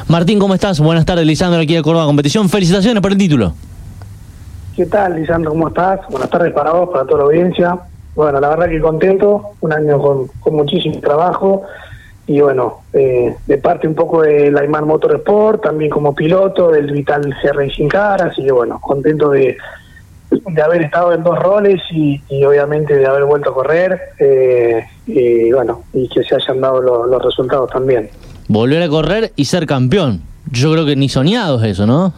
Martín, ¿cómo estás? Buenas tardes, Lisandro, aquí de Córdoba Competición. Felicitaciones por el título. ¿Qué tal, Lisandro? ¿Cómo estás? Buenas tardes para vos, para toda la audiencia. Bueno, la verdad que contento, un año con muchísimo trabajo y bueno, de parte un poco de la Aymar Motorsport, también como piloto del Vital G Racing Car, así que bueno, contento de haber estado en dos roles y obviamente de haber vuelto a correr y bueno, y que se hayan dado los resultados también. Volver a correr y ser campeón. Yo creo que ni soñado es eso, ¿no?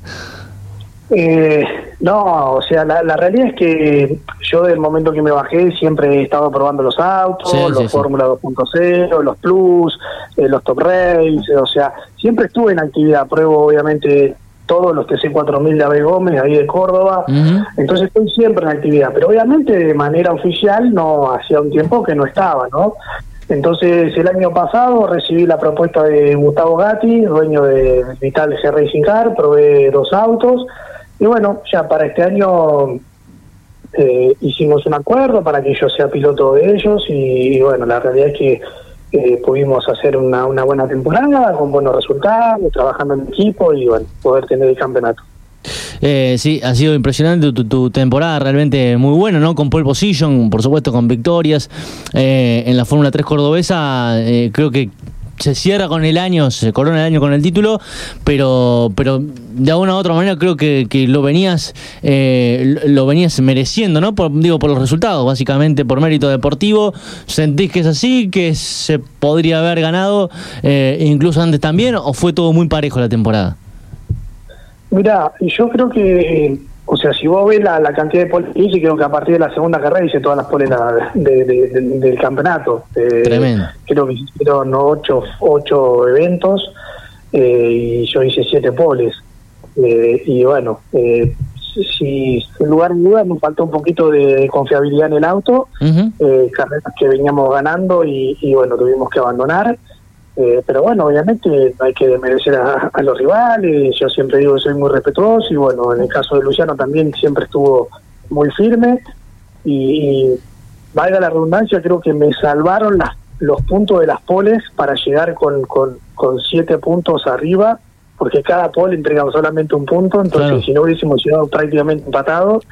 No, o sea, la realidad es que yo del momento que me bajé siempre he estado probando los autos, los Fórmula 2.0, los Plus, los Top Race, o sea, siempre estuve en actividad, pruebo obviamente todos los TC4000 de Abel Gómez, ahí de Córdoba, entonces estoy siempre en actividad, pero obviamente de manera oficial no, hacía un tiempo que no estaba, ¿no? Entonces el año pasado recibí la propuesta de Gustavo Gatti, dueño de Vital G Racing Car, probé dos autos, y bueno, ya para este año hicimos un acuerdo para que yo sea piloto de ellos y bueno, la realidad es que pudimos hacer una buena temporada con buenos resultados, trabajando en equipo y bueno, poder tener el campeonato. Sí, ha sido impresionante tu temporada, realmente muy buena, ¿no? Con pole position, por supuesto con victorias en la Fórmula 3 cordobesa. Creo que se cierra con el año, se corona el año con el título, pero de alguna u otra manera creo que lo venías mereciendo, ¿no? Por los resultados, básicamente por mérito deportivo. ¿Sentís que es así, que se podría haber ganado incluso antes también, o fue todo muy parejo la temporada? Mirá, yo creo que, o sea, si vos ves la cantidad de poles que hice, creo que a partir de la segunda carrera hice todas las poles del campeonato. Tremendo. Creo que hicieron ocho eventos y yo hice 7 poles. Y bueno, si en lugar de duda me faltó un poquito de confiabilidad en el auto, carreras que veníamos ganando y bueno, tuvimos que abandonar. Pero bueno, obviamente no hay que desmerecer a los rivales, yo siempre digo que soy muy respetuoso y bueno, en el caso de Luciano también siempre estuvo muy firme y valga la redundancia, creo que me salvaron los puntos de las poles para llegar con 7 puntos arriba, porque cada pole entregaba solamente un punto, entonces claro, si no hubiésemos llegado prácticamente empatados.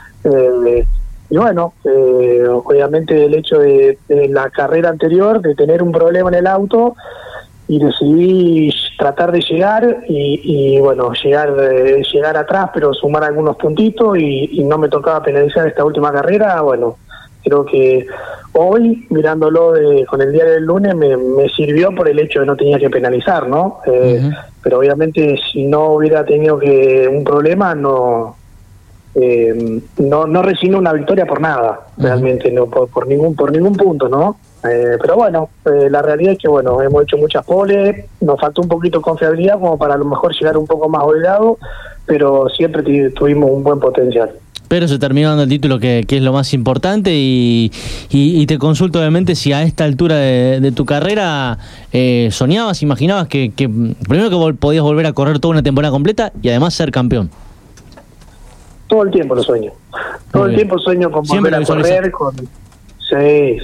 Y bueno, obviamente el hecho de la carrera anterior, de tener un problema en el auto, y decidí tratar de llegar y bueno, llegar atrás, pero sumar algunos puntitos y no me tocaba penalizar esta última carrera. Bueno, creo que hoy, mirándolo con el diario del lunes, me sirvió por el hecho de no tenía que penalizar, ¿no? Pero obviamente si no hubiera tenido un problema, no resigno una victoria por nada, realmente, no por ningún punto, ¿no? Pero bueno, la realidad es que bueno, hemos hecho muchas poles, nos faltó un poquito de confiabilidad como para a lo mejor llegar un poco más holgado, pero siempre tuvimos un buen potencial. Pero se terminó dando el título, que es lo más importante, y te consulto obviamente si a esta altura de tu carrera soñabas, imaginabas que primero que podías volver a correr toda una temporada completa y además ser campeón. Todo el tiempo lo sueño. Todo el tiempo sueño con volver a correr. Sí.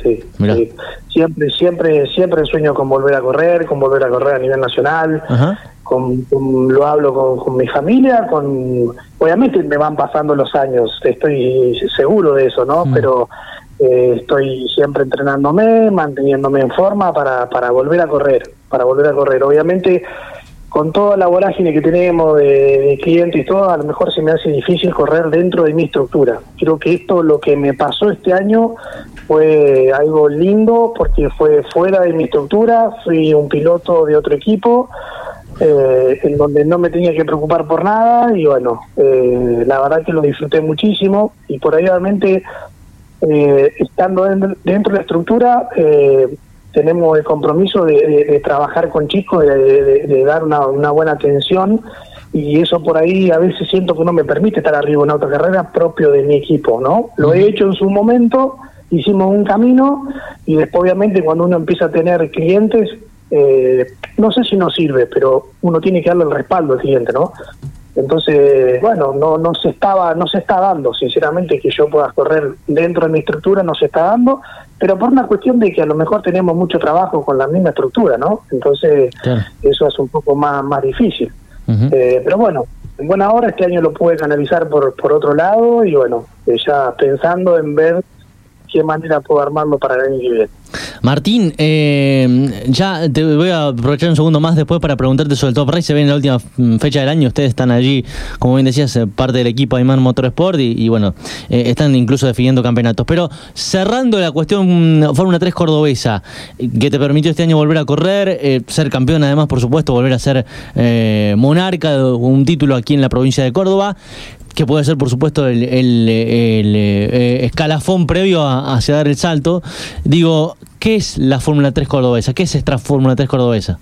Siempre sueño con volver a correr a nivel nacional. Lo hablo con mi familia. Obviamente me van pasando los años, estoy seguro de eso, ¿no? Pero estoy siempre entrenándome, manteniéndome en forma para volver a correr. Obviamente, con toda la vorágine que tenemos de clientes y todo, a lo mejor se me hace difícil correr dentro de mi estructura. Creo que lo que me pasó este año fue algo lindo porque fue fuera de mi estructura, fui un piloto de otro equipo, en donde no me tenía que preocupar por nada y bueno, la verdad que lo disfruté muchísimo y por ahí obviamente estando dentro de la estructura, tenemos el compromiso de trabajar con chicos, de dar una buena atención y eso por ahí a veces siento que no me permite estar arriba en autocarrera propio de mi equipo, ¿no? Lo he hecho en su momento, hicimos un camino y después obviamente cuando uno empieza a tener clientes, no sé si nos sirve, pero uno tiene que darle el respaldo al cliente, ¿no? Entonces, bueno, no se está dando, sinceramente, que yo pueda correr dentro de mi estructura, no se está dando, pero por una cuestión de que a lo mejor tenemos mucho trabajo con la misma estructura, ¿no? Entonces, claro, eso es un poco más difícil. Pero bueno, en buena hora este año lo pude canalizar por otro lado y bueno, ya pensando en ver qué manera puedo armarlo para el año que viene. Martín, ya te voy a aprovechar un segundo más después para preguntarte sobre el Top Race. Se viene la última fecha del año, ustedes están allí, como bien decías, parte del equipo Aymar Motorsport y bueno, están incluso definiendo campeonatos. Pero cerrando la cuestión Fórmula 3 cordobesa, que te permitió este año volver a correr, ser campeón además, por supuesto, volver a ser monarca de un título aquí en la provincia de Córdoba, que puede ser, por supuesto, el escalafón previo hacia dar el salto. Digo, ¿qué es la Fórmula 3 cordobesa? ¿Qué es esta Fórmula 3 cordobesa?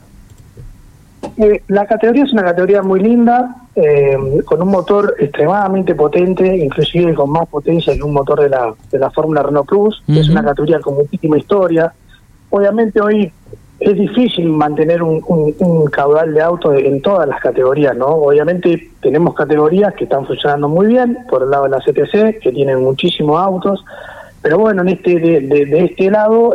La categoría es una categoría muy linda, con un motor extremadamente potente, inclusive con más potencia que un motor de la Fórmula Renault Plus. Es una categoría con muchísima historia. Obviamente hoy es difícil mantener un caudal de autos en todas las categorías, ¿no? Obviamente tenemos categorías que están funcionando muy bien, por el lado de la CTC, que tienen muchísimos autos, pero bueno, en de este lado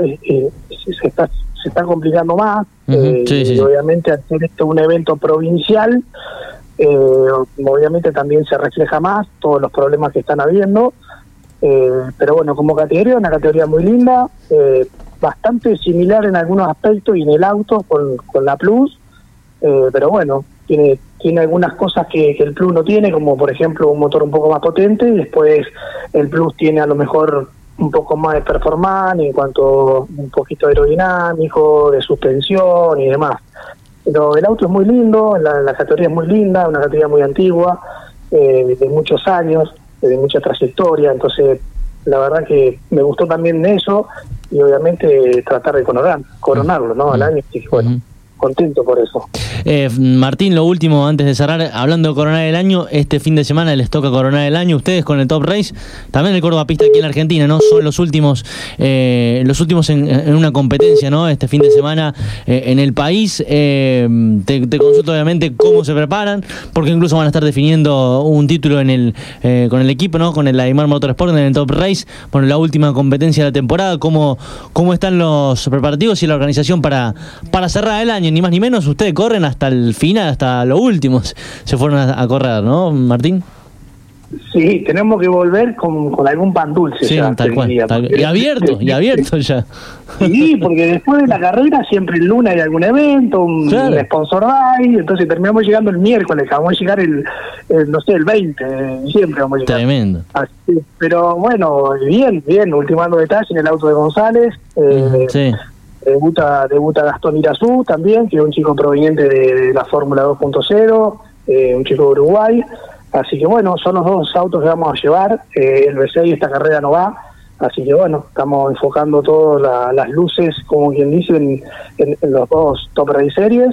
se está complicando más, y obviamente al ser esto un evento provincial, obviamente también se refleja más todos los problemas que están habiendo, pero bueno, como categoría, una categoría muy linda, bastante similar en algunos aspectos y en el auto con la Plus, pero bueno, tiene algunas cosas que el Plus no tiene, como por ejemplo un motor un poco más potente, y después el Plus tiene a lo mejor un poco más de performance en cuanto un poquito aerodinámico, de suspensión y demás. Pero el auto es muy lindo, la categoría es muy linda, una categoría muy antigua, de muchos años, de mucha trayectoria, entonces la verdad que me gustó también eso y obviamente tratar de coronarlo, ¿no? Al año, y bueno, contento por eso. Martín, lo último antes de cerrar, hablando de coronar el año, este fin de semana les toca coronar el año, ustedes con el Top Race, también el Córdoba Pista aquí en la Argentina, ¿no? Son los últimos en una competencia, ¿no? Este fin de semana en el país. Te consulto obviamente cómo se preparan, porque incluso van a estar definiendo un título con el equipo, ¿no? Con el Aymar Motorsport en el Top Race, bueno, la última competencia de la temporada. ¿Cómo están los preparativos y la organización para cerrar el año? Ni más ni menos, ustedes corren hasta el final, hasta los últimos se fueron a correr, ¿no, Martín? Sí, tenemos que volver con algún pan dulce. Sí, ya, tal cual. Y abierto ya. Sí, porque después de la carrera siempre el lunes hay algún evento, un sponsor day, entonces terminamos llegando el miércoles, vamos a llegar el 20 de diciembre vamos a llegar. Tremendo. Así, pero bueno, bien, ultimando detalles en el auto de González. Sí. Debuta Gastón Irazú también, que es un chico proveniente de la Fórmula 2.0, un chico de Uruguay. Así que bueno, son los dos autos que vamos a llevar. El V6 esta carrera no va, así que bueno, estamos enfocando todas las luces, como quien dice, en los dos Top Race Series.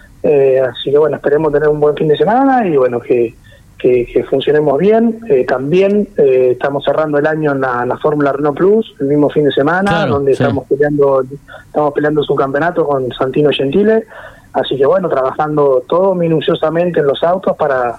Así que bueno, esperemos tener un buen fin de semana y bueno, que funcionemos bien. También estamos cerrando el año en la Fórmula Renault Plus, el mismo fin de semana, donde estamos peleando su campeonato con Santino Gentile. Así que bueno, trabajando todo minuciosamente en los autos para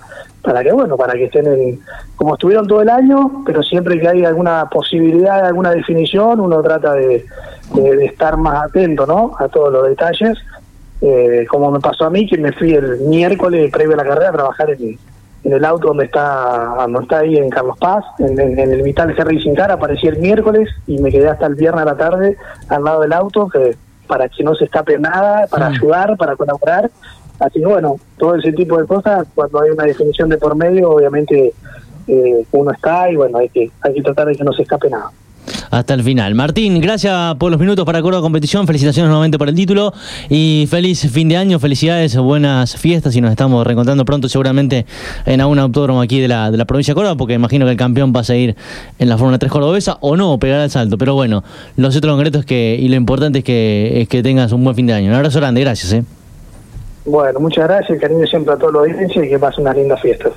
que estén como estuvieron todo el año, pero siempre que hay alguna posibilidad de alguna definición, uno trata de estar más atento, ¿no? A todos los detalles, como me pasó a mí, que me fui el miércoles previo a la carrera a trabajar en el auto donde está ahí en Carlos Paz, en el Vital G Racing Car. Aparecí el miércoles y me quedé hasta el viernes a la tarde al lado del auto, para que no se escape nada, para ayudar, para colaborar. Así que bueno, todo ese tipo de cosas, cuando hay una definición de por medio, obviamente uno está y bueno, hay que tratar de que no se escape nada. Hasta el final. Martín, gracias por los minutos para Córdoba Competición, felicitaciones nuevamente por el título y feliz fin de año, felicidades, buenas fiestas y nos estamos reencontrando pronto seguramente en algún autódromo aquí de la provincia de Córdoba, porque imagino que el campeón va a seguir en la Fórmula 3 cordobesa o no, pegará el salto, pero bueno, lo cierto concreto es y lo importante es que tengas un buen fin de año. Un abrazo grande, gracias. Bueno, muchas gracias, cariño siempre a toda la audiencia y que pasen unas lindas fiestas.